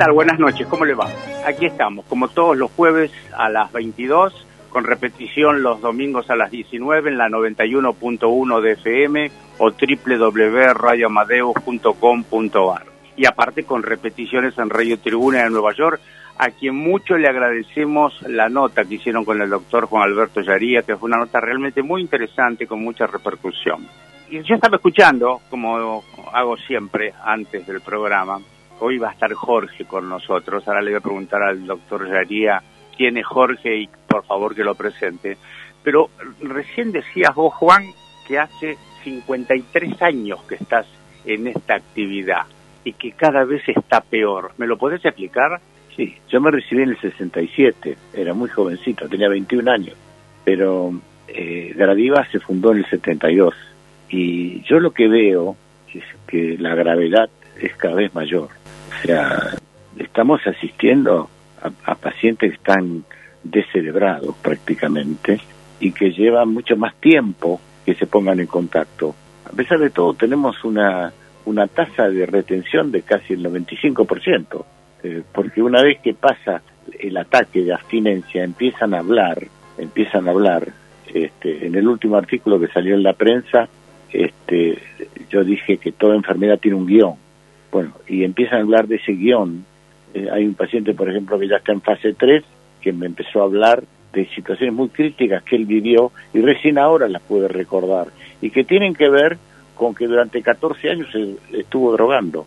tal? Buenas noches, ¿cómo le va? Aquí estamos, como todos los jueves a las 22, con repetición los domingos a las 19 en la 91.1 de FM o www.radioamadeus.com.ar. Y aparte con repeticiones en Radio Tribuna de Nueva York, a quien mucho le agradecemos la nota que hicieron con el doctor Juan Alberto Yaría, que fue una nota realmente muy interesante con mucha repercusión. Y yo estaba escuchando, como hago siempre antes del programa, hoy va a estar Jorge con nosotros, ahora le voy a preguntar al doctor Yaría quién es Jorge y por favor que lo presente. Pero recién decías vos, Juan, que hace 53 años que estás en esta actividad y que cada vez está peor. ¿Me lo podés explicar? Sí, yo me recibí en el 67, era muy jovencito, tenía 21 años, pero Gradiva se fundó en el 72 y yo lo que veo es que la gravedad es cada vez mayor. O sea, estamos asistiendo a pacientes que están descerebrados prácticamente y que llevan mucho más tiempo que se pongan en contacto. A pesar de todo, tenemos una tasa de retención de casi el 95%, porque una vez que pasa el ataque de abstinencia, empiezan a hablar, en el último artículo que salió en la prensa, yo dije que toda enfermedad tiene un guión. Bueno, y empiezan a hablar de ese guión. Hay un paciente, por ejemplo, que ya está en fase 3, que me empezó a hablar de situaciones muy críticas que él vivió y recién ahora las puede recordar, y que tienen que ver con que durante 14 años se estuvo drogando.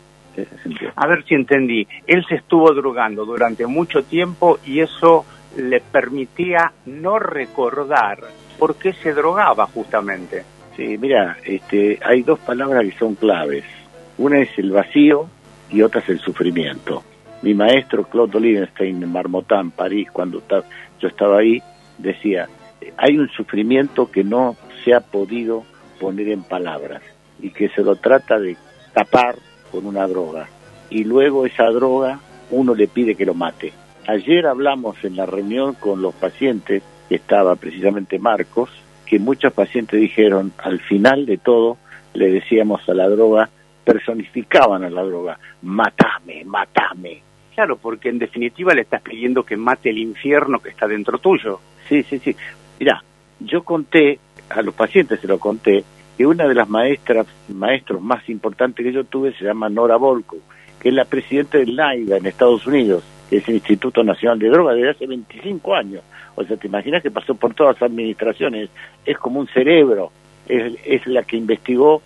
A ver si entendí. Él se estuvo drogando durante mucho tiempo y eso le permitía no recordar por qué se drogaba justamente. Sí, mira, hay dos palabras que son claves. Una es el vacío y otra es el sufrimiento. Mi maestro Claude Liebenstein en Marmottan, París, cuando yo estaba ahí, decía, hay un sufrimiento que no se ha podido poner en palabras y que se lo trata de tapar con una droga, y luego esa droga uno le pide que lo mate. Ayer hablamos en la reunión con los pacientes, que estaba precisamente Marcos, que muchos pacientes dijeron, al final de todo, le decíamos a la droga, personificaban a la droga, matame, matame. Claro, porque en definitiva le estás pidiendo que mate el infierno que está dentro tuyo. Sí. Mirá, yo conté, a los pacientes se lo conté, que una de las maestros más importantes que yo tuve se llama Nora Volkow, que es la presidenta del NIDA en Estados Unidos, que es el Instituto Nacional de Drogas, desde hace 25 años. O sea, te imaginas que pasó por todas las administraciones, es como un cerebro, es la que investigó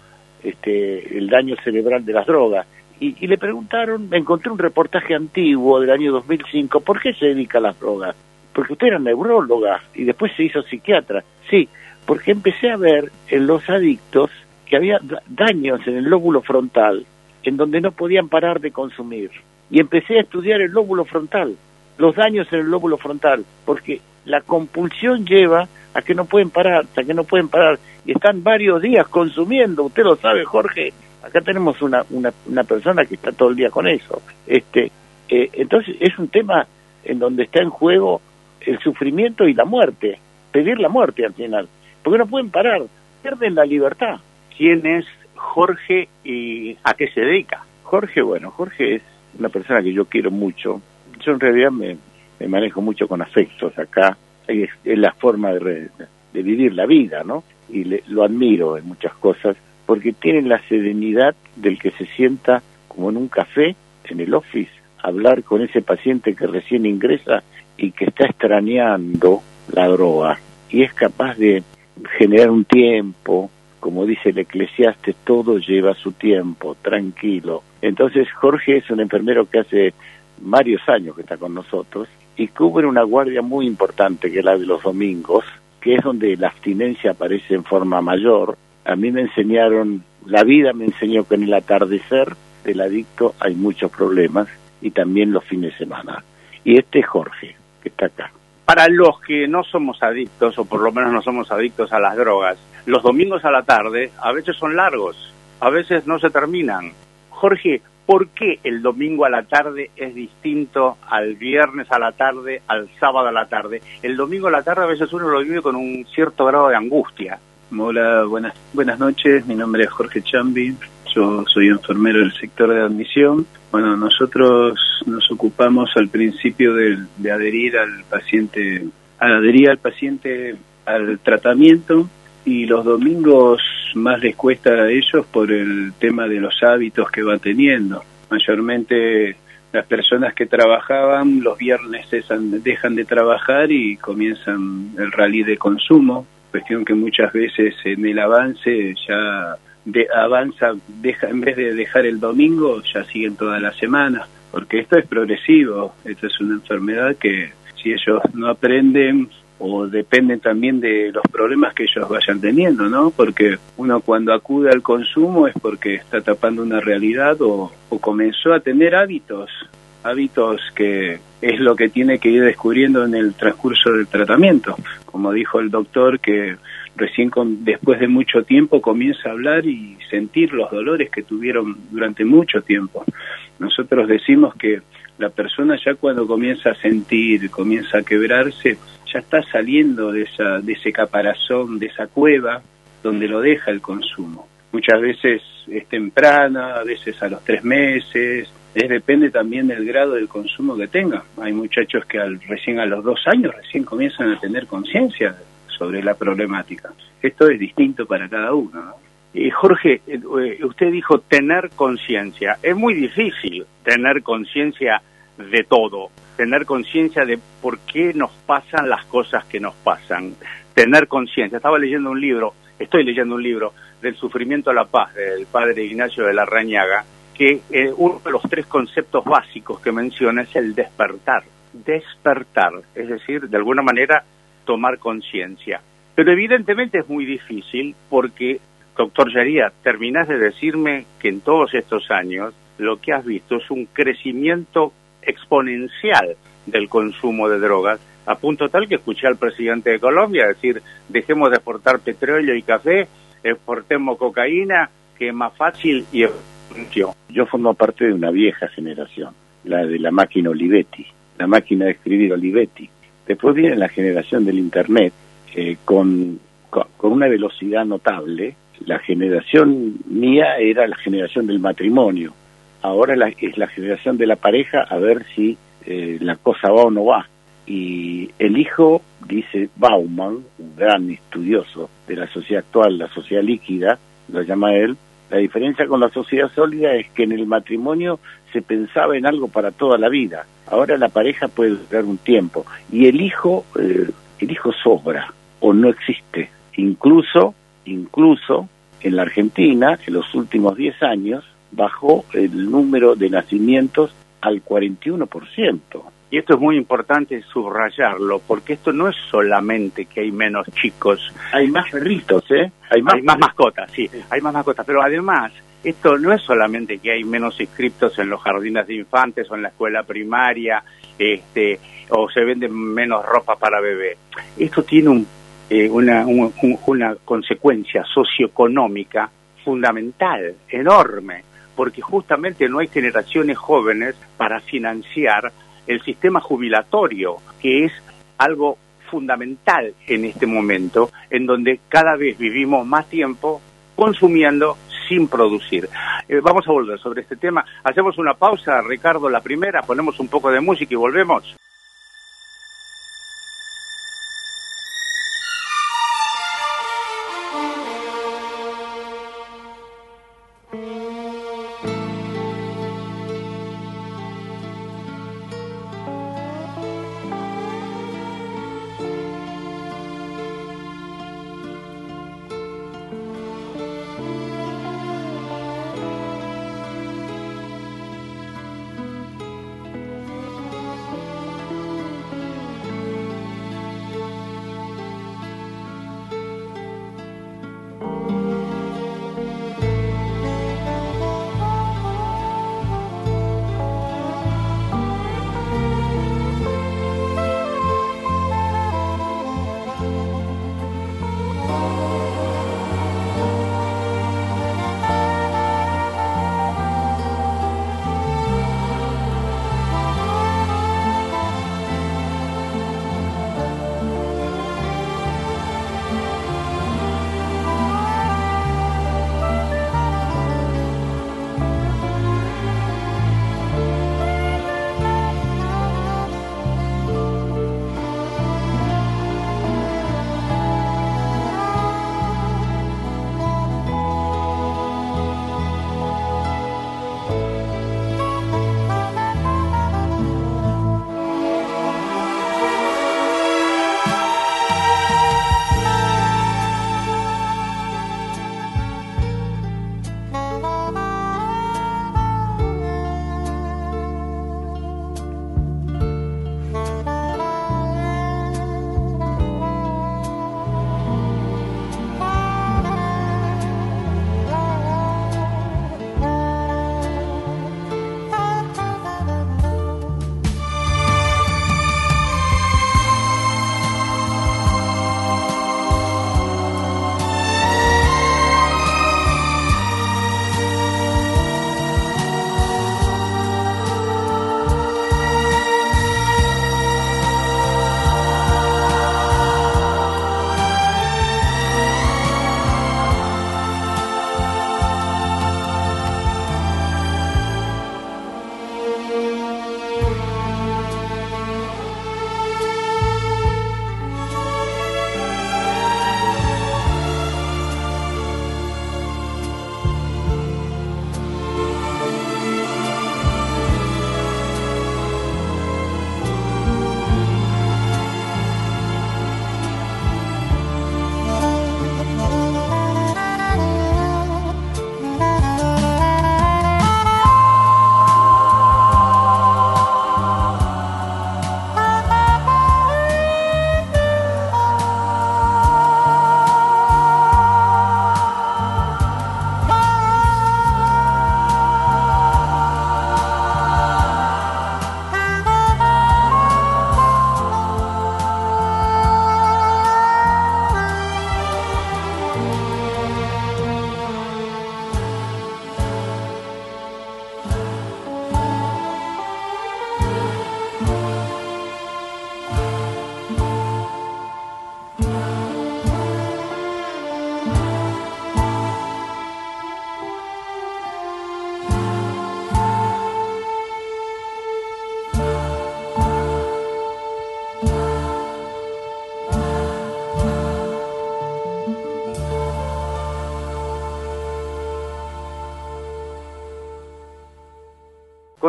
el daño cerebral de las drogas. Y le preguntaron, me encontré un reportaje antiguo del año 2005, ¿por qué se dedica a las drogas? Porque usted era neuróloga y después se hizo psiquiatra. Sí, porque empecé a ver en los adictos que había daños en el lóbulo frontal, en donde no podían parar de consumir. Y empecé a estudiar el lóbulo frontal, los daños en el lóbulo frontal, porque la compulsión lleva a que no pueden parar, y están varios días consumiendo, usted lo sabe, Jorge, acá tenemos una persona que está todo el día con eso. Entonces es un tema en donde está en juego el sufrimiento y la muerte, pedir la muerte al final, porque no pueden parar, pierden la libertad. ¿Quién es Jorge y a qué se dedica? Jorge es una persona que yo quiero mucho. Yo en realidad me manejo mucho con afectos acá, es la forma de vivir la vida, ¿no? Y lo admiro en muchas cosas, porque tiene la serenidad del que se sienta como en un café, en el office, a hablar con ese paciente que recién ingresa y que está extrañando la droga, y es capaz de generar un tiempo, como dice el Eclesiastés, todo lleva su tiempo, tranquilo. Entonces Jorge es un enfermero que hace varios años que está con nosotros y cubre una guardia muy importante que es la de los domingos, que es donde la abstinencia aparece en forma mayor. A mí me enseñaron, la vida me enseñó que en el atardecer del adicto hay muchos problemas y también los fines de semana. Y este es Jorge, que está acá. Para los que no somos adictos, o por lo menos no somos adictos a las drogas, los domingos a la tarde a veces son largos, a veces no se terminan. Jorge, ¿por qué el domingo a la tarde es distinto al viernes a la tarde, al sábado a la tarde? El domingo a la tarde a veces uno lo vive con un cierto grado de angustia. Hola, buenas noches, mi nombre es Jorge Chambi, Yo soy enfermero del sector de admisión. Bueno, nosotros nos ocupamos al principio de adherir al paciente al tratamiento, y los domingos más les cuesta a ellos por el tema de los hábitos que va teniendo. Mayormente las personas que trabajaban los viernes dejan de trabajar y comienzan el rally de consumo, cuestión que muchas veces en el avance ya en vez de dejar el domingo, ya siguen toda la semana, porque esto es progresivo, esto es una enfermedad que si ellos no aprenden, o dependen también de los problemas que ellos vayan teniendo, ¿no? Porque uno cuando acude al consumo es porque está tapando una realidad o comenzó a tener hábitos que es lo que tiene que ir descubriendo en el transcurso del tratamiento. Como dijo el doctor, que recién después de mucho tiempo comienza a hablar y sentir los dolores que tuvieron durante mucho tiempo. Nosotros decimos que la persona ya cuando comienza a sentir, comienza a quebrarse, ya está saliendo de ese caparazón, de esa cueva donde lo deja el consumo. Muchas veces es temprana, a veces a los 3 meses, depende también del grado del consumo que tenga. Hay muchachos que recién a los 2 años recién comienzan a tener conciencia sobre la problemática. Esto es distinto para cada uno, ¿no? Jorge, usted dijo tener conciencia. Es muy difícil tener conciencia de todo, tener conciencia de por qué nos pasan las cosas que nos pasan, tener conciencia. Estoy leyendo un libro del sufrimiento a la paz, del padre Ignacio de Larrañaga, que uno de los 3 conceptos básicos que menciona es el despertar, es decir, de alguna manera tomar conciencia. Pero evidentemente es muy difícil porque, doctor Yaría, terminás de decirme que en todos estos años lo que has visto es un crecimiento exponencial del consumo de drogas, a punto tal que escuché al presidente de Colombia decir: dejemos de exportar petróleo y café, exportemos cocaína, que es más fácil y funciona. Yo formo parte de una vieja generación, la de la máquina Olivetti, la máquina de escribir Olivetti. Después viene la generación del Internet, con una velocidad notable. La generación mía era la generación del matrimonio. Ahora es la generación de la pareja, a ver si la cosa va o no va. Y el hijo, dice Bauman, un gran estudioso de la sociedad actual, la sociedad líquida, lo llama él, la diferencia con la sociedad sólida es que en el matrimonio se pensaba en algo para toda la vida. Ahora la pareja puede durar un tiempo. Y el hijo sobra o no existe. Incluso en la Argentina, en los últimos 10 años, bajó el número de nacimientos al 41%. Y esto es muy importante subrayarlo, porque esto no es solamente que hay menos chicos. Hay más perritos, Hay más mascotas, sí, hay más mascotas. Pero además, esto no es solamente que hay menos inscriptos en los jardines de infantes o en la escuela primaria, o se venden menos ropa para bebé. Esto tiene una consecuencia socioeconómica fundamental, enorme, porque justamente no hay generaciones jóvenes para financiar el sistema jubilatorio, que es algo fundamental en este momento, en donde cada vez vivimos más tiempo consumiendo sin producir. Vamos a volver sobre este tema. Hacemos una pausa, Ricardo, la primera, ponemos un poco de música y volvemos.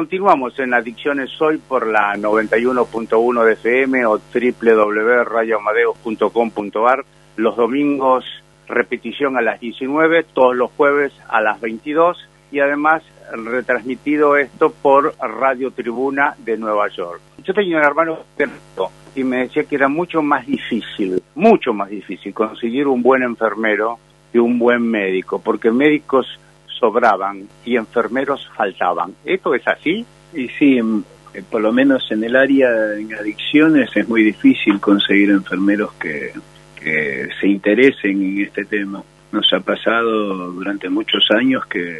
continuamos en Adicciones Hoy por la 91.1 de FM o www.radioamadeus.com.ar. Los domingos repetición a las 19, todos los jueves a las 22 y además retransmitido esto por Radio Tribuna de Nueva York. Yo tenía un hermano y me decía que era mucho más difícil conseguir un buen enfermero que un buen médico, porque médicos sobraban y enfermeros faltaban. ¿Esto es así? Y sí, por lo menos en el área de adicciones es muy difícil conseguir enfermeros que se interesen en este tema. Nos ha pasado durante muchos años que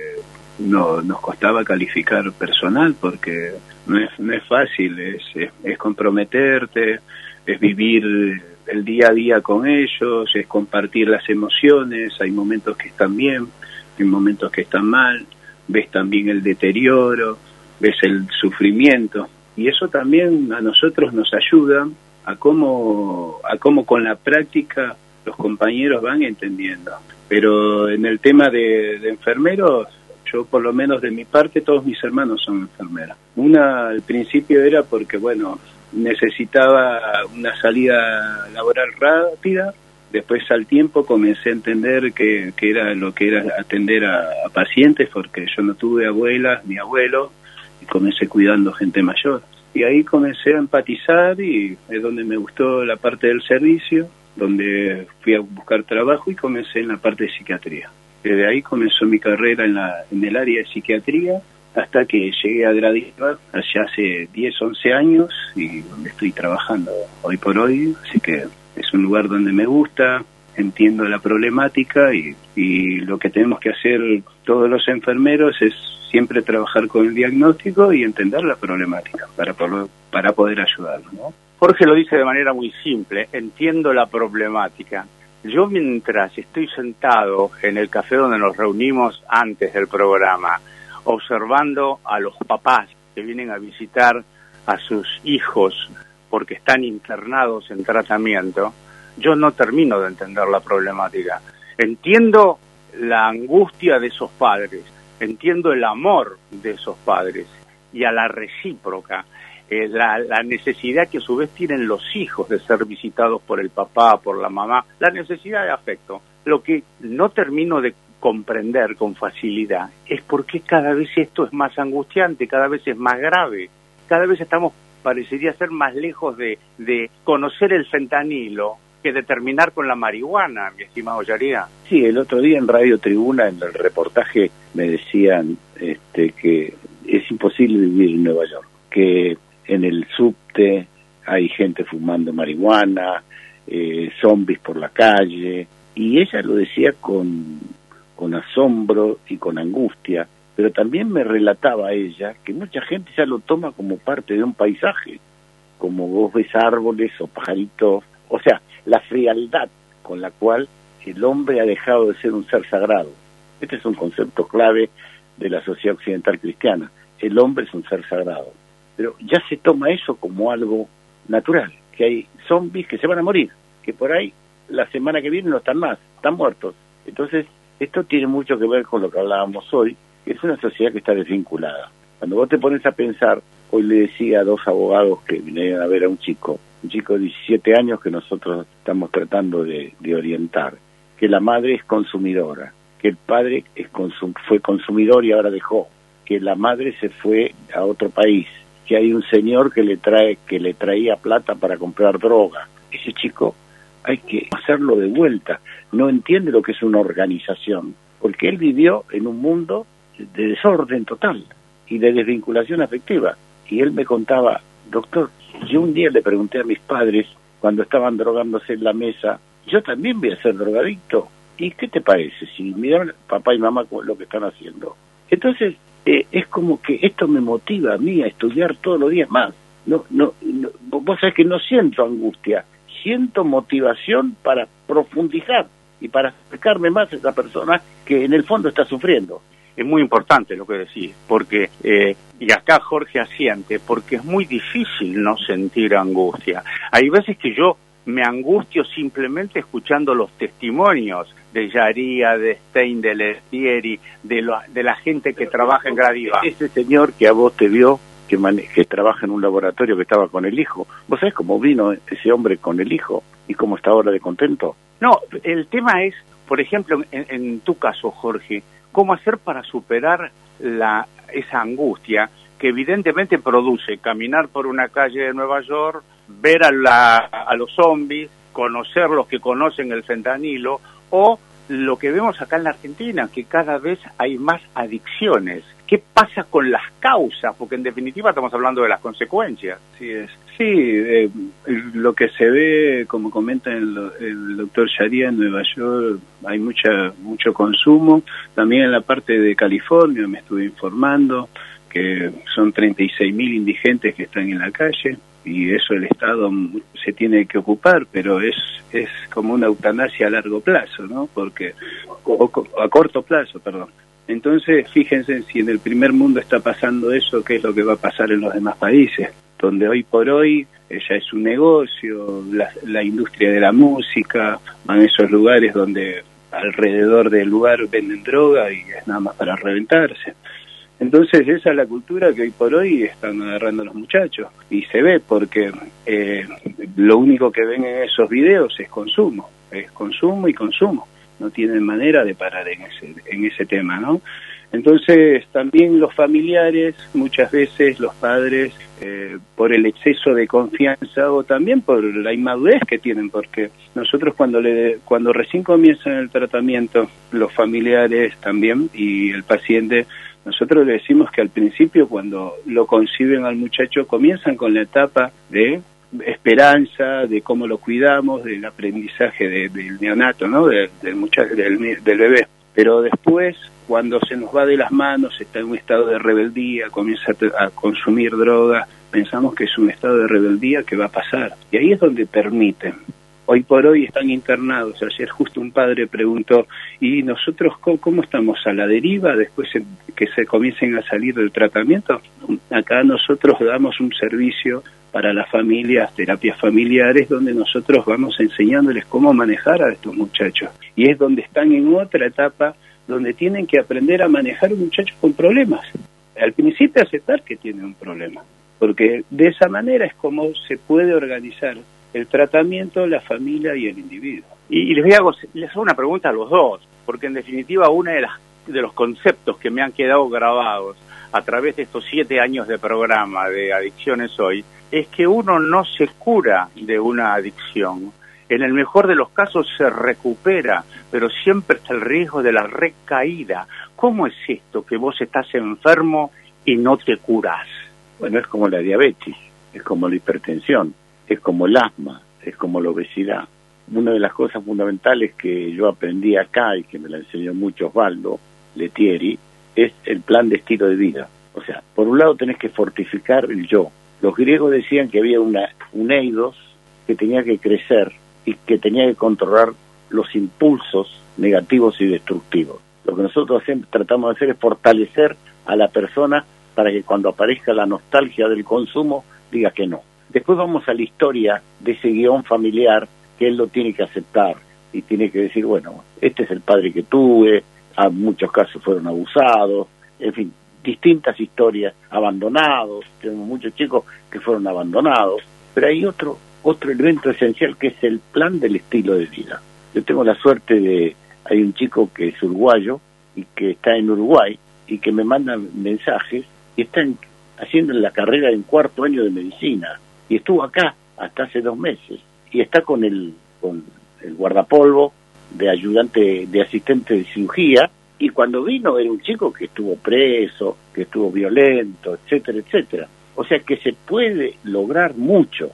nos costaba calificar personal porque no es fácil, es comprometerte, es vivir el día a día con ellos, es compartir las emociones, hay momentos que están bien, hay momentos que están mal, ves también el deterioro, ves el sufrimiento, y eso también a nosotros nos ayuda a cómo con la práctica los compañeros van entendiendo. Pero en el tema de enfermeros, yo por lo menos de mi parte, todos mis hermanos son enfermeras. Una al principio era porque, bueno, necesitaba una salida laboral rápida. Después al tiempo comencé a entender que era lo que era atender a pacientes, porque yo no tuve abuelas ni abuelos y comencé cuidando gente mayor. Y ahí comencé a empatizar y es donde me gustó la parte del servicio, donde fui a buscar trabajo y comencé en la parte de psiquiatría. Desde ahí comenzó mi carrera en el área de psiquiatría hasta que llegué a graduar allá hace 10, 11 años y donde estoy trabajando hoy por hoy, así que es un lugar donde me gusta, entiendo la problemática y lo que tenemos que hacer todos los enfermeros es siempre trabajar con el diagnóstico y entender la problemática para poder ayudarlo, ¿no? Jorge lo dice de manera muy simple, entiendo la problemática. Yo mientras estoy sentado en el café donde nos reunimos antes del programa, observando a los papás que vienen a visitar a sus hijos porque están internados en tratamiento, yo no termino de entender la problemática. Entiendo la angustia de esos padres, entiendo el amor de esos padres y a la recíproca, la necesidad que a su vez tienen los hijos de ser visitados por el papá, por la mamá, la necesidad de afecto. Lo que no termino de comprender con facilidad es por qué cada vez esto es más angustiante, cada vez es más grave, cada vez parecería ser más lejos de conocer el fentanilo que de terminar con la marihuana, mi estimado Yaría. Sí, el otro día en Radio Tribuna, en el reportaje, me decían que es imposible vivir en Nueva York, que en el subte hay gente fumando marihuana, zombies por la calle, y ella lo decía con asombro y con angustia, pero también me relataba a ella que mucha gente ya lo toma como parte de un paisaje, como vos ves árboles o pajaritos, o sea, la frialdad con la cual el hombre ha dejado de ser un ser sagrado. Este es un concepto clave de la sociedad occidental cristiana. El hombre es un ser sagrado. Pero ya se toma eso como algo natural, que hay zombies que se van a morir, que por ahí la semana que viene no están más, están muertos. Entonces, esto tiene mucho que ver con lo que hablábamos hoy, que es una sociedad que está desvinculada. Cuando vos te pones a pensar, hoy le decía a 2 abogados que vinieron a ver a un chico de 17 años que nosotros estamos tratando de orientar, que la madre es consumidora, que el padre fue consumidor y ahora dejó, que la madre se fue a otro país, que hay un señor que le traía plata para comprar droga. Ese chico hay que hacerlo de vuelta. No entiende lo que es una organización, porque él vivió en un mundo de desorden total y de desvinculación afectiva. Y él me contaba, doctor, yo un día le pregunté a mis padres, cuando estaban drogándose en la mesa, yo también voy a ser drogadicto. ¿Y qué te parece si miran papá y mamá lo que están haciendo? Entonces, es como que esto me motiva a mí a estudiar todos los días más. No, vos sabés que no siento angustia, siento motivación para profundizar y para acercarme más a esa persona que en el fondo está sufriendo. Es muy importante lo que decís, porque, y acá Jorge asiente, porque es muy difícil no sentir angustia. Hay veces que yo me angustio simplemente escuchando los testimonios de Yaría, de Stein, de Lestieri, de la gente que trabaja en Gradiva. Ese señor que a vos te vio, que trabaja en un laboratorio, que estaba con el hijo, ¿vos sabés cómo vino ese hombre con el hijo y cómo está ahora de contento? No, el tema es, por ejemplo, en tu caso, Jorge, cómo hacer para superar esa angustia que evidentemente produce caminar por una calle de Nueva York, ver a los zombies, conocer los que conocen el fentanilo, o lo que vemos acá en la Argentina, que cada vez hay más adicciones. ¿Qué pasa con las causas? Porque en definitiva estamos hablando de las consecuencias. Sí, lo que se ve, como comenta el doctor Yaría, en Nueva York hay mucho consumo. También en la parte de California me estuve informando que son 36.000 indigentes que están en la calle, y eso el Estado se tiene que ocupar, pero es como una eutanasia a largo plazo, ¿no? Porque a corto plazo, perdón. Entonces, fíjense, si en el primer mundo está pasando eso, ¿qué es lo que va a pasar en los demás países? Donde hoy por hoy ya es un negocio, la industria de la música, van a esos lugares donde alrededor del lugar venden droga y es nada más para reventarse. Entonces esa es la cultura que hoy por hoy están agarrando los muchachos, y se ve porque lo único que ven en esos videos es consumo y consumo. No tienen manera de parar en ese tema, ¿no? Entonces también los familiares, muchas veces los padres, por el exceso de confianza o también por la inmadurez que tienen, porque nosotros cuando recién comienzan el tratamiento, los familiares también y el paciente, nosotros le decimos que al principio, cuando lo conciben al muchacho, comienzan con la etapa de esperanza, de cómo lo cuidamos, del aprendizaje del neonato, ¿no? Del muchacho, del bebé. Pero después, cuando se nos va de las manos, está en un estado de rebeldía, comienza a consumir droga, pensamos que es un estado de rebeldía que va a pasar. Y ahí es donde permiten. Hoy por hoy están internados. Ayer justo un padre preguntó, ¿y nosotros cómo estamos? ¿A la deriva después que se comiencen a salir del tratamiento? Acá nosotros damos un servicio para las familias, terapias familiares, donde nosotros vamos enseñándoles cómo manejar a estos muchachos. Y es donde están en otra etapa, donde tienen que aprender a manejar a un muchacho con problemas. Al principio aceptar que tiene un problema, porque de esa manera es como se puede organizar el tratamiento, la familia y el individuo. Y les hago una pregunta a los dos, porque en definitiva uno de los conceptos que me han quedado grabados a través de estos 7 años de programa de Adicciones Hoy, es que uno no se cura de una adicción. En el mejor de los casos se recupera, pero siempre está el riesgo de la recaída. ¿Cómo es esto que vos estás enfermo y no te curás? Bueno, es como la diabetes, es como la hipertensión, es como el asma, es como la obesidad. Una de las cosas fundamentales que yo aprendí acá y que me la enseñó mucho Osvaldo Lestieri es el plan de estilo de vida. O sea, por un lado tenés que fortificar el yo. Los griegos decían que había un eidos que tenía que crecer y que tenía que controlar los impulsos negativos y destructivos. Lo que nosotros tratamos de hacer es fortalecer a la persona para que cuando aparezca la nostalgia del consumo diga que no. Después vamos a la historia de ese guión familiar que él lo tiene que aceptar y tiene que decir, bueno, este es el padre que tuve, en muchos casos fueron abusados, en fin, distintas historias, abandonados, tenemos muchos chicos que fueron abandonados, pero hay otro elemento esencial que es el plan del estilo de vida. Yo tengo la suerte hay un chico que es uruguayo y que está en Uruguay y que me manda mensajes y está haciendo la carrera en 4º año de medicina y estuvo acá hasta hace 2 meses y está con el guardapolvo de ayudante, de asistente de cirugía, y cuando vino era un chico que estuvo preso, que estuvo violento, etcétera, etcétera. O sea que se puede lograr mucho,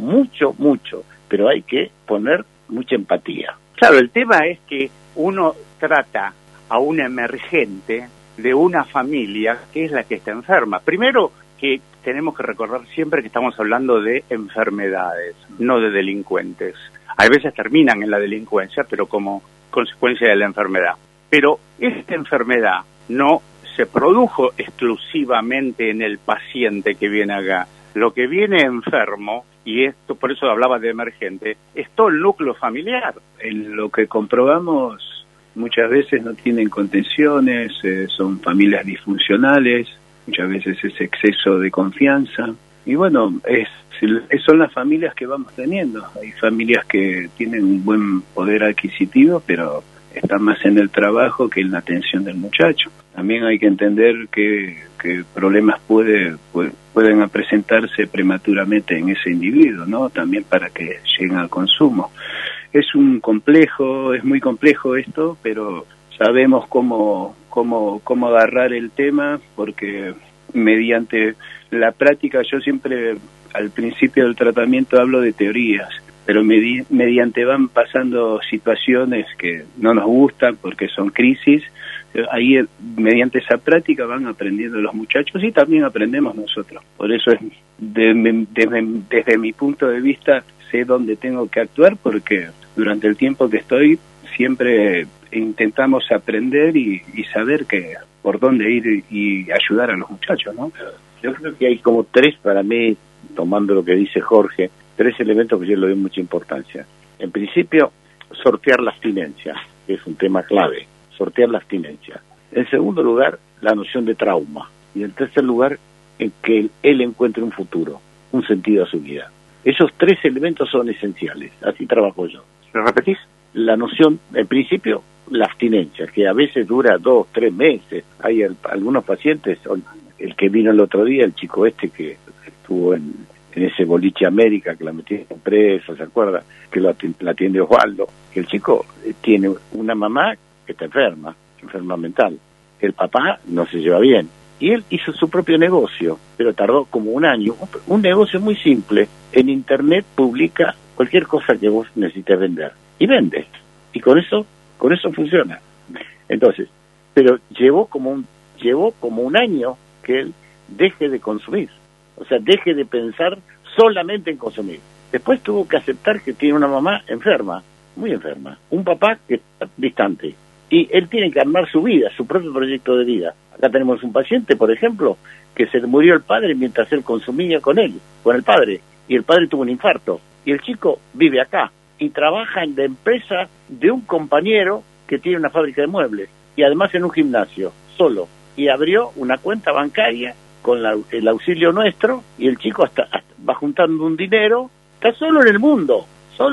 pero hay que poner mucha empatía. Claro, el tema es que uno trata a un emergente de una familia que es la que está enferma. Primero, que tenemos que recordar siempre que estamos hablando de enfermedades, no de delincuentes. A veces terminan en la delincuencia, pero como consecuencia de la enfermedad. Pero esta enfermedad no se produjo exclusivamente en el paciente que viene acá. Lo que viene enfermo y esto, por eso hablaba de emergente, es todo el núcleo familiar. En lo que comprobamos, muchas veces no tienen contenciones, son familias disfuncionales, muchas veces es exceso de confianza. Y bueno, son las familias que vamos teniendo. Hay familias que tienen un buen poder adquisitivo, pero están más en el trabajo que en la atención del muchacho. También hay que entender que problemas pueden presentarse prematuramente en ese individuo, ¿no? También para que lleguen al consumo. Es muy complejo esto, pero sabemos cómo agarrar el tema, porque mediante la práctica, yo siempre al principio del tratamiento hablo de teorías, pero mediante van pasando situaciones que no nos gustan porque son crisis, ahí mediante esa práctica van aprendiendo los muchachos y también aprendemos nosotros. Por eso desde mi punto de vista sé dónde tengo que actuar, porque durante el tiempo que estoy siempre intentamos aprender y saber por dónde ir y ayudar a los muchachos, ¿no? Yo creo que hay como tres, para mí, tomando lo que dice Jorge, tres elementos que yo le doy mucha importancia. En principio, sortear la abstinencia, que es un tema clave, sortear la abstinencia. En segundo lugar, la noción de trauma. Y en tercer lugar, en que él encuentre un futuro, un sentido a su vida. Esos tres elementos son esenciales, así trabajo yo. ¿Lo repetís? La noción, en principio, la abstinencia, que a veces dura 2, 3 meses. Hay algunos pacientes, el que vino el otro día, el chico que estuvo en ese boliche América, que la metieron preso, ¿se acuerda? Que la atiende Osvaldo, que el chico tiene una mamá que está enferma mental, el papá no se lleva bien, y él hizo su propio negocio, pero tardó como un año, un negocio muy simple, en internet publica cualquier cosa que vos necesites vender, y vende, y con eso funciona. Entonces, pero llevó como un año que él deje de consumir, o sea, deje de pensar solamente en consumir. Después tuvo que aceptar que tiene una mamá enferma, muy enferma, un papá que está distante, y él tiene que armar su vida, su propio proyecto de vida. Acá tenemos un paciente, por ejemplo, que se le murió el padre mientras él consumía con el padre, y el padre tuvo un infarto, y el chico vive acá, y trabaja en la empresa de un compañero que tiene una fábrica de muebles, y además en un gimnasio, solo, y abrió una cuenta bancaria con el auxilio nuestro, y el chico hasta va juntando un dinero, está solo en el mundo.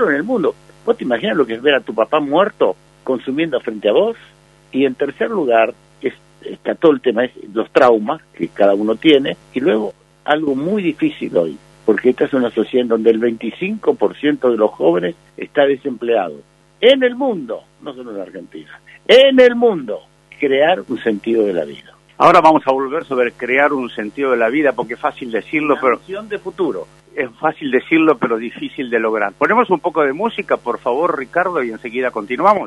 ¿Vos te imaginas lo que es ver a tu papá muerto consumiendo frente a vos? Y en tercer lugar, está todo el tema, los traumas que cada uno tiene, y luego algo muy difícil hoy, porque esta es una sociedad en donde el 25% de los jóvenes está desempleado. En el mundo, no solo en Argentina, en el mundo, crear un sentido de la vida. Ahora vamos a volver sobre crear un sentido de la vida, porque es fácil decirlo, pero noción de futuro. Es fácil decirlo, pero difícil de lograr. Ponemos un poco de música, por favor, Ricardo, y enseguida continuamos.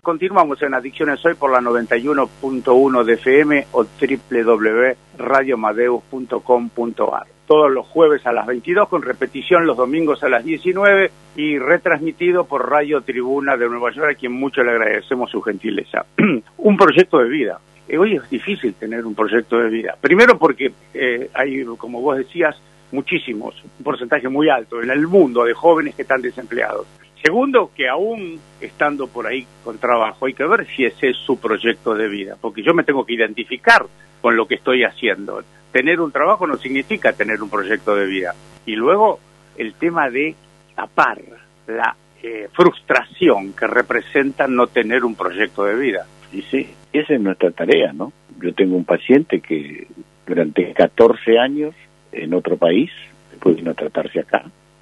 continuamos en Adicciones Hoy por la 91.1 de FM o www.radioamadeus.com.ar. Todos los jueves a las 22, con repetición los domingos a las 19 y retransmitido por Radio Tribuna de Nueva York, a quien mucho le agradecemos su gentileza. Un proyecto de vida. Hoy es difícil tener un proyecto de vida. Primero porque hay, como vos decías, muchísimos, un porcentaje muy alto en el mundo de jóvenes que están desempleados. Segundo, que aún estando por ahí con trabajo, hay que ver si ese es su proyecto de vida, porque yo me tengo que identificar con lo que estoy haciendo. Tener un trabajo no significa tener un proyecto de vida. Y luego el tema de tapar la frustración que representa no tener un proyecto de vida. Y sí, esa es nuestra tarea, ¿no? Yo tengo un paciente que durante 14 años en otro país, después vino a tratarse acá,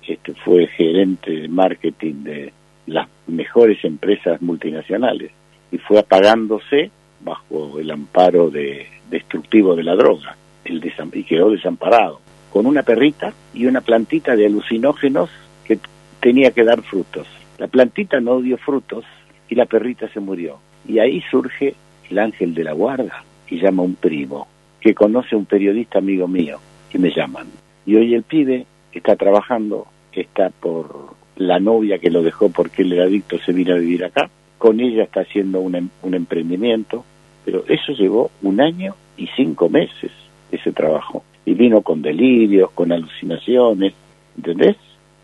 fue gerente de marketing de las mejores empresas multinacionales y fue apagándose bajo el amparo destructivo de la droga y quedó desamparado, con una perrita y una plantita de alucinógenos que tenía que dar frutos. La plantita no dio frutos y la perrita se murió. Y ahí surge el ángel de la guarda y llama a un primo que conoce a un periodista amigo mío y me llaman. Y hoy el pibe está trabajando, está por la novia que lo dejó porque él era adicto, se vino a vivir acá. Con ella está haciendo un emprendimiento, pero eso llevó 1 año y 5 meses, ese trabajo. Y vino con delirios, con alucinaciones, ¿entendés?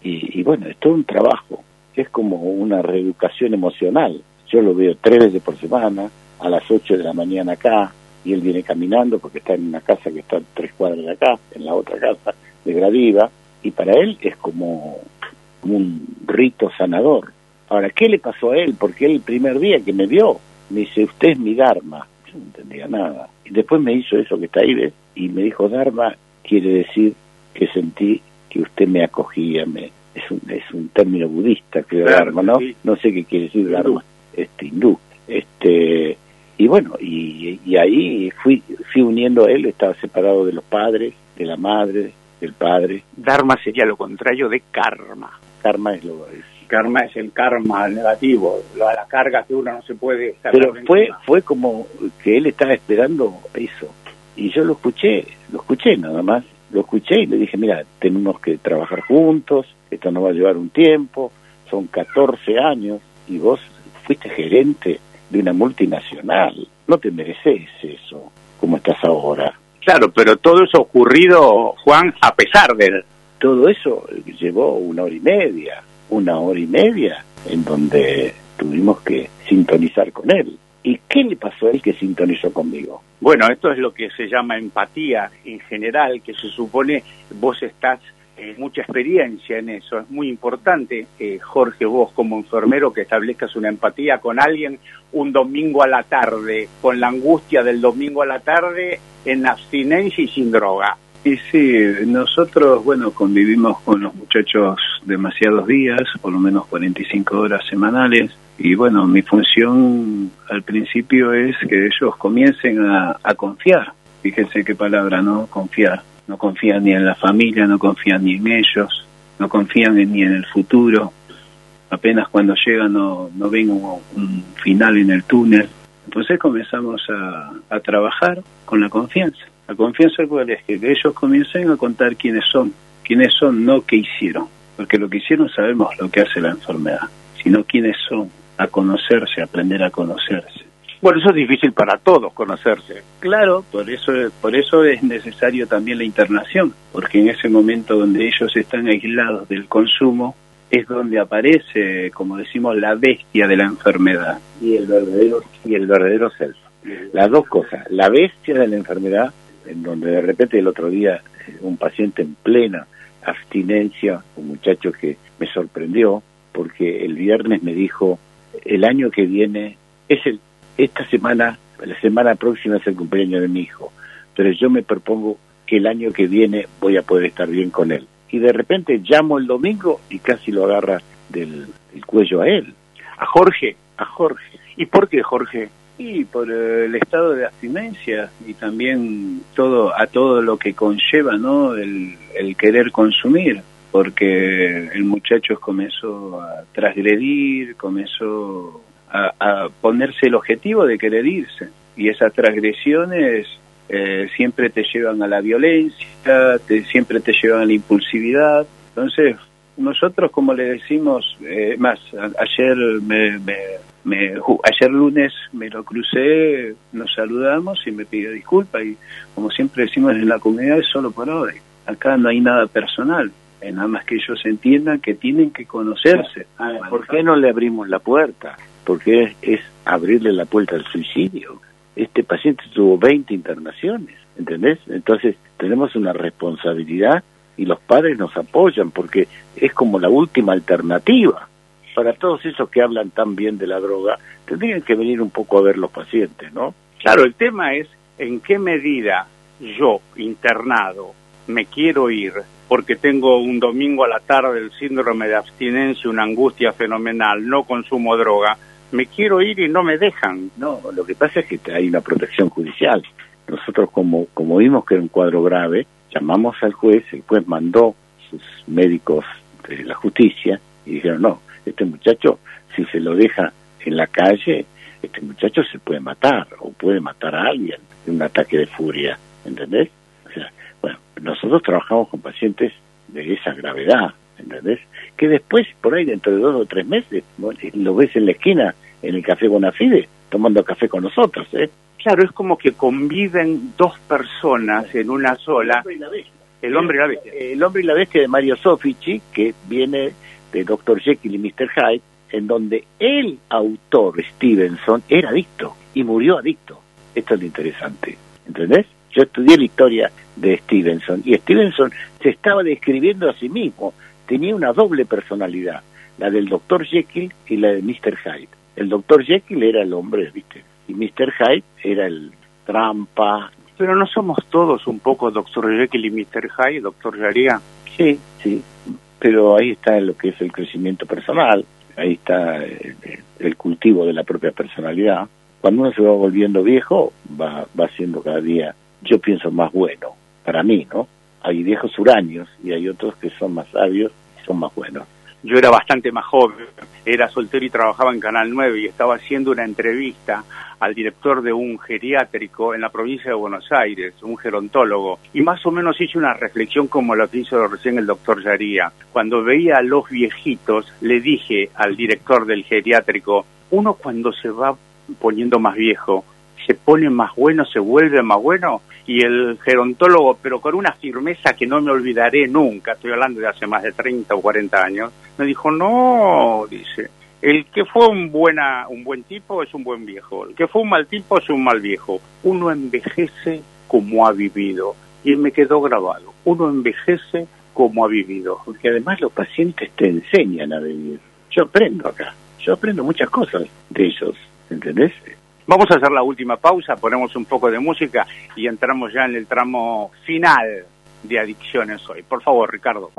Y bueno, es todo un trabajo. Es como una reeducación emocional. Yo lo veo 3 veces por semana, a las 8 de la mañana acá, y él viene caminando porque está en una casa que está a 3 cuadras de acá, en la otra casa de Gradiva, y para él es como un rito sanador. Ahora, ¿qué le pasó a él? Porque él el primer día que me vio, me dice, usted es mi Dharma. Yo no entendía nada. Y después me hizo eso que está ahí, ¿ves? Y me dijo, Dharma quiere decir que sentí que usted me acogía. Es un término budista, creo, claro, Dharma, ¿no? Sí. No sé qué quiere decir Dharma. Hindú. Y bueno, y ahí fui uniendo a él, estaba separado de los padres, de la madre, del padre. Dharma sería lo contrario de karma. Karma es Karma es el karma negativo, la carga que uno no se puede... Pero fue como que él estaba esperando eso. Y yo lo escuché nada más. Lo escuché y le dije, mira, tenemos que trabajar juntos, esto nos va a llevar un tiempo, son 14 años y vos fuiste gerente de una multinacional. No te mereces eso, como estás ahora. Claro, pero todo eso ocurrido, Juan, a pesar de él. Todo eso llevó 1 hora y media. 1 hora y media en donde tuvimos que sintonizar con él. ¿Y qué le pasó a él que sintonizó conmigo? Bueno, esto es lo que se llama empatía en general, que se supone vos estás mucha experiencia en eso. Es muy importante, Jorge, vos como enfermero, que establezcas una empatía con alguien un domingo a la tarde, con la angustia del domingo a la tarde, en abstinencia y sin droga. Y sí, nosotros, bueno, convivimos con los muchachos demasiados días, por lo menos 45 horas semanales, y bueno, mi función al principio es que ellos comiencen a confiar. Fíjense qué palabra, ¿no? Confiar. No confían ni en la familia, no confían ni en ellos, no confían ni en el futuro. Apenas cuando llegan no ven un final en el túnel. Entonces comenzamos a trabajar con la confianza. La confianza cuál es, que ellos comiencen a contar quiénes son, no qué hicieron, porque lo que hicieron sabemos lo que hace la enfermedad, sino quiénes son, a conocerse, aprender a conocerse. Bueno, eso es difícil para todos, conocerse. Claro, por eso es necesario también la internación, porque en ese momento donde ellos están aislados del consumo, es donde aparece, como decimos, la bestia de la enfermedad. Y el verdadero self. Las dos cosas, la bestia de la enfermedad, en donde de repente el otro día un paciente en plena abstinencia, un muchacho que me sorprendió, porque el viernes me dijo, el año que viene, esta semana, la semana próxima es el cumpleaños de mi hijo, pero yo me propongo que el año que viene voy a poder estar bien con él. Y de repente llamo el domingo y casi lo agarra del cuello a él. A Jorge. ¿Y por qué Jorge? Y por el estado de abstinencia y también todo lo que conlleva, ¿no? El querer consumir, porque el muchacho comenzó a transgredir, comenzó a ponerse el objetivo de querer irse. Y esas transgresiones siempre te llevan a la violencia, siempre te llevan a la impulsividad. Entonces, nosotros, como le decimos, ayer ayer lunes me lo crucé, nos saludamos y me pidió disculpas, y como siempre decimos en la comunidad, es solo por hoy. Acá no hay nada personal, nada más que ellos entiendan que tienen que conocerse. ¿Por qué no le abrimos la puerta? Porque es abrirle la puerta al suicidio. Este paciente tuvo 20 internaciones, ¿entendés? Entonces tenemos una responsabilidad y los padres nos apoyan porque es como la última alternativa. Para todos esos que hablan tan bien de la droga, tendrían que venir un poco a ver los pacientes, ¿no? Claro, el tema es en qué medida yo, internado, me quiero ir porque tengo un domingo a la tarde el síndrome de abstinencia, una angustia fenomenal, no consumo droga, me quiero ir y no me dejan. No, lo que pasa es que hay una protección judicial. Nosotros, como vimos que era un cuadro grave, llamamos al juez, el juez mandó sus médicos de la justicia y dijeron, no, este muchacho, si se lo deja en la calle, este muchacho se puede matar o puede matar a alguien en un ataque de furia, ¿entendés? O sea, bueno, nosotros trabajamos con pacientes de esa gravedad, ¿entendés? Que después, por ahí dentro de 2 o 3 meses, lo ves en la esquina, en el Café Bonafide, tomando café con nosotros, ¿eh? Claro, es como que conviven 2 personas en una sola. El hombre y la bestia. El hombre y la bestia de Mario Soffici, que viene de Dr. Jekyll y Mr. Hyde, en donde el autor, Stevenson, era adicto y murió adicto. Esto es lo interesante, ¿entendés? Yo estudié la historia de Stevenson y Stevenson se estaba describiendo a sí mismo. Tenía una doble personalidad, la del Dr. Jekyll y la de Mr. Hyde. El Dr. Jekyll era el hombre, ¿viste? Y Mr. Hyde era el trampa. Pero no somos todos un poco Dr. Jekyll y Mr. Hyde, doctor Yaría. Sí, sí, pero ahí está lo que es el crecimiento personal, ahí está el cultivo de la propia personalidad. Cuando uno se va volviendo viejo, va siendo cada día, yo pienso, más bueno, para mí, ¿no? Hay viejos huraños y hay otros que son más sabios y son más buenos. Yo era bastante más joven, era soltero y trabajaba en Canal 9 y estaba haciendo una entrevista al director de un geriátrico en la provincia de Buenos Aires, un gerontólogo, y más o menos hice una reflexión como lo que hizo recién el doctor Yaría. Cuando veía a los viejitos, le dije al director del geriátrico, uno cuando se va poniendo más viejo, se pone más bueno, se vuelve más bueno. Y el gerontólogo, pero con una firmeza que no me olvidaré nunca, estoy hablando de hace más de 30 o 40 años, me dijo, no, dice, el que fue un buen tipo es un buen viejo, el que fue un mal tipo es un mal viejo. Uno envejece como ha vivido. Y me quedó grabado, uno envejece como ha vivido. Porque además los pacientes te enseñan a vivir. Yo aprendo acá, yo aprendo muchas cosas de ellos, ¿entendés? Vamos a hacer la última pausa, ponemos un poco de música y entramos ya en el tramo final de Adicciones Hoy. Por favor, Ricardo.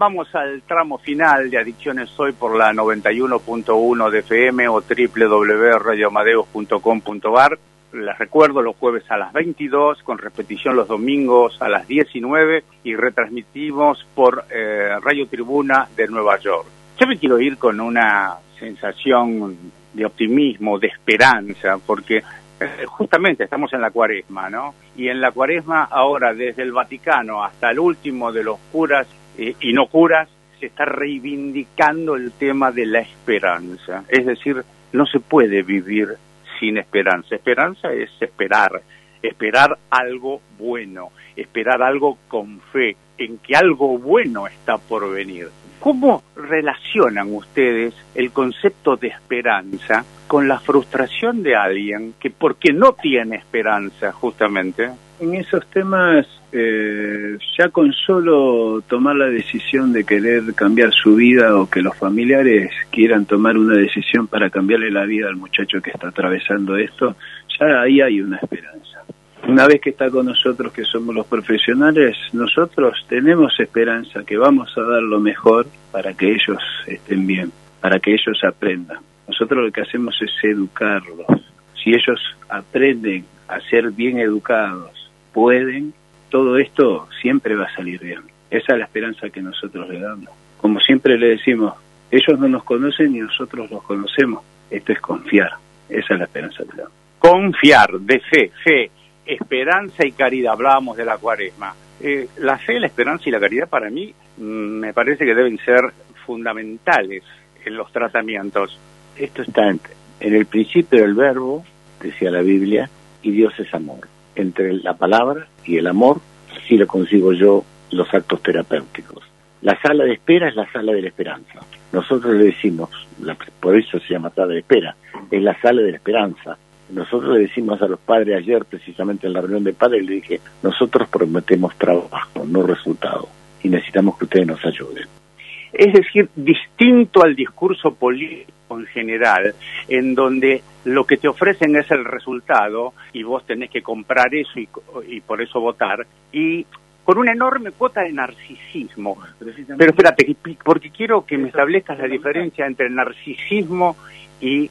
vamos al tramo final de Adicciones Hoy por la 91.1 de FM o www.radioamadeus.com.ar. Les recuerdo, los jueves a las 22, con repetición los domingos a las 19 y retransmitimos por Radio Tribuna de Nueva York. Yo me quiero ir con una sensación de optimismo, de esperanza, porque justamente estamos en la Cuaresma, ¿no? Y en la Cuaresma ahora, desde el Vaticano hasta el último de los curas y no curas, se está reivindicando el tema de la esperanza. Es decir, no se puede vivir sin esperanza. Esperanza es esperar algo bueno, esperar algo con fe, en que algo bueno está por venir. ¿Cómo relacionan ustedes el concepto de esperanza con la frustración de alguien que porque no tiene esperanza, justamente? En esos temas, ya con solo tomar la decisión de querer cambiar su vida o que los familiares quieran tomar una decisión para cambiarle la vida al muchacho que está atravesando esto, ya ahí hay una esperanza. Una vez que está con nosotros, que somos los profesionales, nosotros tenemos esperanza que vamos a dar lo mejor para que ellos estén bien, para que ellos aprendan. Nosotros lo que hacemos es educarlos. Si ellos aprenden a ser bien educados, pueden, todo esto siempre va a salir bien. Esa es la esperanza que nosotros le damos. Como siempre le decimos, ellos no nos conocen y nosotros los conocemos. Esto es confiar. Esa es la esperanza que le damos. Confiar, de fe, esperanza y caridad. Hablábamos de la Cuaresma. La fe, la esperanza y la caridad para mí me parece que deben ser fundamentales en los tratamientos. Esto está en el principio del verbo, decía la Biblia, y Dios es amor. Entre la palabra y el amor, así lo consigo yo, los actos terapéuticos. La sala de espera es la sala de la esperanza. Nosotros le decimos, por eso se llama sala de espera, es la sala de la esperanza. Nosotros le decimos a los padres ayer, precisamente en la reunión de padres, le dije, nosotros prometemos trabajo, no resultado, y necesitamos que ustedes nos ayuden. Es decir, distinto al discurso político en general, en donde lo que te ofrecen es el resultado y vos tenés que comprar eso y por eso votar, y con una enorme cuota de narcisismo. Pero espérate, porque quiero que me establezcas la diferencia entre narcisismo y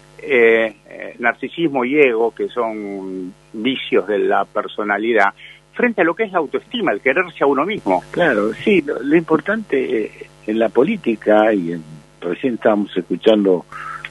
ego, que son vicios de la personalidad, frente a lo que es la autoestima, el quererse a uno mismo. Claro, sí, lo importante en la política, y recién estábamos escuchando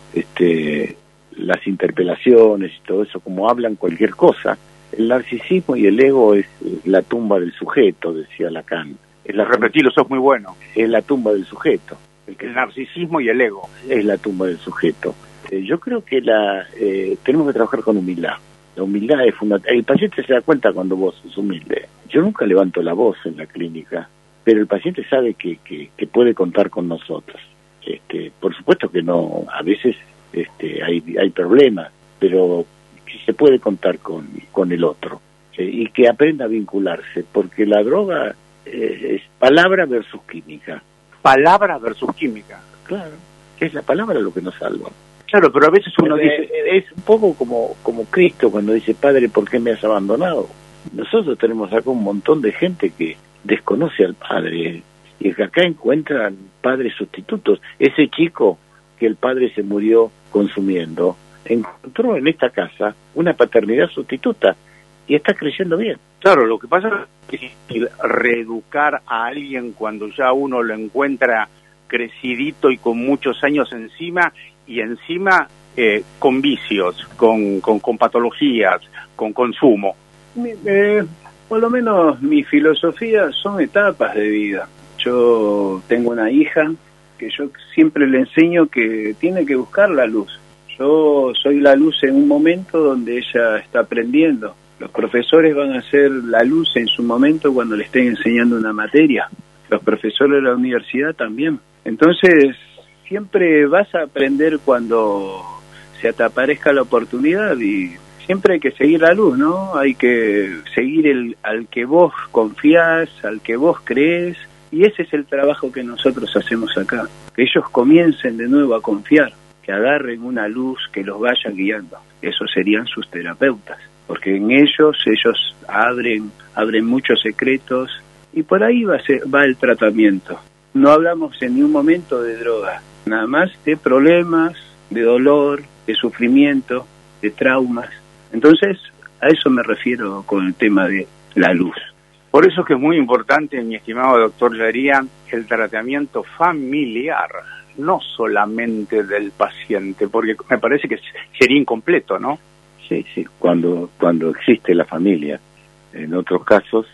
las interpelaciones y todo eso, como hablan cualquier cosa. El narcisismo y el ego es la tumba del sujeto, decía Lacan. Repetilo, sos muy bueno. Es la tumba del sujeto. El narcisismo y el ego. Es la tumba del sujeto. Yo creo que tenemos que trabajar con humildad. La humildad es fundamental. El paciente se da cuenta cuando vos sos humilde. Yo nunca levanto la voz en la clínica, pero el paciente sabe que puede contar con nosotros. Por supuesto que no, a veces hay problemas, pero que se puede contar con el otro y que aprenda a vincularse, porque la droga es palabra versus química. Palabra versus química. Claro, es la palabra lo que nos salva. Claro, pero a veces uno dice... Es un poco como Cristo cuando dice, Padre, ¿por qué me has abandonado? Nosotros tenemos acá un montón de gente que desconoce al Padre y que acá encuentran padres sustitutos. Ese chico que el padre se murió consumiendo, encontró en esta casa una paternidad sustituta y está creciendo bien. Claro, lo que pasa es que reeducar a alguien cuando ya uno lo encuentra crecidito y con muchos años encima, y encima con vicios, con patologías, con consumo. Por lo menos mi filosofía son etapas de vida. Yo tengo una hija que yo siempre le enseño que tiene que buscar la luz. Yo soy la luz en un momento donde ella está aprendiendo. Los profesores van a ser la luz en su momento cuando le estén enseñando una materia. Los profesores de la universidad también. Entonces, siempre vas a aprender cuando se te aparezca la oportunidad y siempre hay que seguir la luz, ¿no? Hay que seguir al que vos confías, al que vos crees, y ese es el trabajo que nosotros hacemos acá. Que ellos comiencen de nuevo a confiar, que agarren una luz que los vaya guiando. Esos serían sus terapeutas, porque en ellos abren muchos secretos y por ahí va el tratamiento. no hablamos en ningún momento de drogas, nada más de problemas, de dolor, de sufrimiento, de traumas. Entonces, a eso me refiero con el tema de la luz. Por eso es que es muy importante, mi estimado doctor Yaría, el tratamiento familiar, no solamente del paciente, porque me parece que sería incompleto, ¿no? Sí, cuando existe la familia. En otros casos,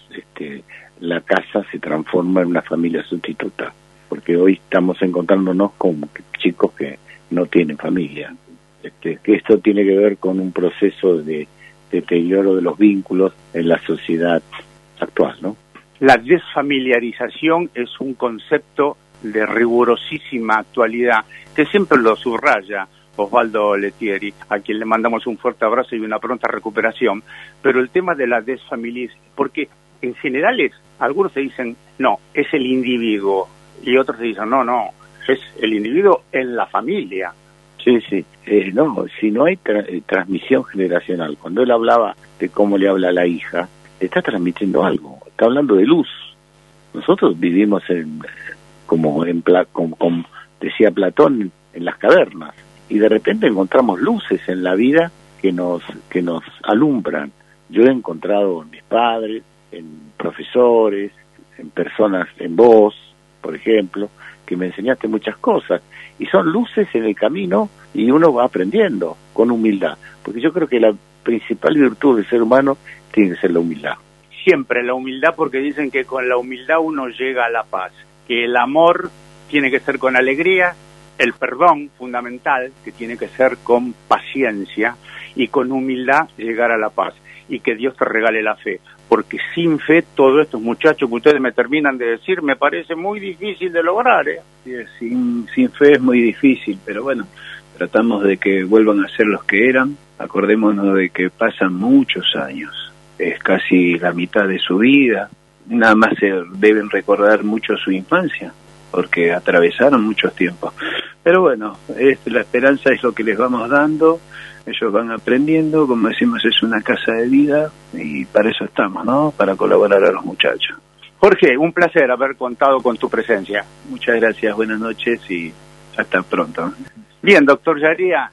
la casa se transforma en una familia sustituta, porque hoy estamos encontrándonos con chicos que no tienen familia. Que esto tiene que ver con un proceso de deterioro de los vínculos en la sociedad actual, ¿no? La desfamiliarización es un concepto de rigurosísima actualidad, que siempre lo subraya Osvaldo Lettieri, a quien le mandamos un fuerte abrazo y una pronta recuperación. Pero el tema de la desfamiliarización, porque en general algunos se dicen, no, es el individuo, y otros se dicen, no, es el individuo en la familia. Sí, no, si no hay transmisión generacional, cuando él hablaba de cómo le habla a la hija, está transmitiendo algo, está hablando de luz. Nosotros vivimos como decía Platón, en las cavernas, y de repente encontramos luces en la vida que nos alumbran. Yo he encontrado en mis padres, en profesores, en personas, en vos, por ejemplo, que me enseñaste muchas cosas, y son luces en el camino, y uno va aprendiendo con humildad, porque yo creo que la principal virtud del ser humano tiene que ser la humildad. Siempre la humildad, porque dicen que con la humildad uno llega a la paz, que el amor tiene que ser con alegría, el perdón fundamental, que tiene que ser con paciencia, y con humildad llegar a la paz, y que Dios te regale la fe, porque sin fe todos estos muchachos que ustedes me terminan de decir me parece muy difícil de lograr, ¿eh? Sí, sin fe es muy difícil, pero bueno, tratamos de que vuelvan a ser los que eran. Acordémonos de que pasan muchos años, es casi la mitad de su vida, nada más se deben recordar mucho su infancia, porque atravesaron muchos tiempos. Pero bueno, la esperanza es lo que les vamos dando, ellos van aprendiendo, como decimos, es una casa de vida, y para eso estamos, ¿no? Para colaborar a los muchachos. Jorge, un placer haber contado con tu presencia. Muchas gracias, buenas noches y hasta pronto. Bien, doctor Yaría,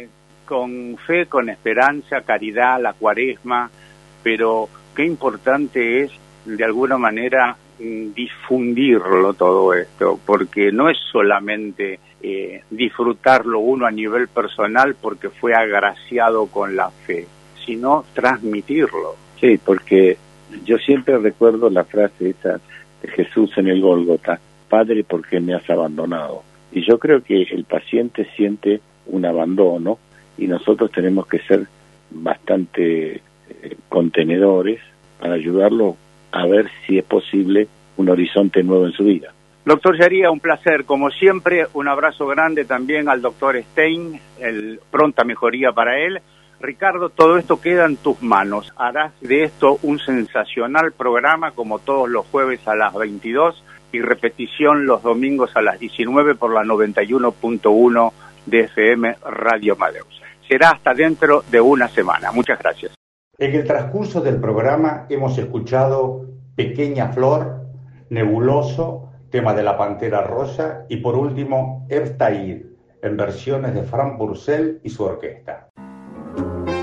con fe, con esperanza, caridad, la cuaresma, pero qué importante es, de alguna manera, difundirlo todo esto, porque no es solamente disfrutarlo uno a nivel personal porque fue agraciado con la fe, sino transmitirlo. Sí, porque yo siempre recuerdo la frase esa de Jesús en el Gólgota: Padre, ¿por qué me has abandonado? Y yo creo que el paciente siente un abandono, y nosotros tenemos que ser bastante contenedores para ayudarlo a ver si es posible un horizonte nuevo en su vida. Doctor Yaría, un placer, como siempre. Un abrazo grande también al doctor Stein, pronta mejoría para él. Ricardo, todo esto queda en tus manos. Harás de esto un sensacional programa, como todos los jueves a las 22, y repetición los domingos a las 19 por la 91.1 de FM Radio Amadeus. Será hasta dentro de una semana. Muchas gracias. En el transcurso del programa hemos escuchado Pequeña Flor, Nebuloso, tema de la Pantera Rosa, y por último Ertaíd, en versiones de Fran Purcell y su orquesta.